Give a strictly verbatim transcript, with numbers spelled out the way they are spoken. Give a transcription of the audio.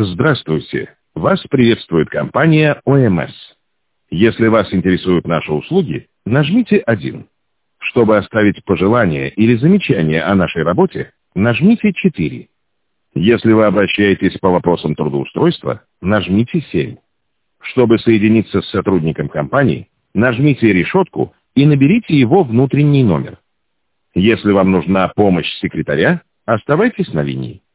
Здравствуйте! Вас приветствует компания О Эм Эс. Если вас интересуют наши услуги, нажмите один. Чтобы оставить пожелания или замечания о нашей работе, нажмите четыре. Если вы обращаетесь по вопросам трудоустройства, нажмите семь. Чтобы соединиться с сотрудником компании, нажмите решетку и наберите его внутренний номер. Если вам нужна помощь секретаря, оставайтесь на линии.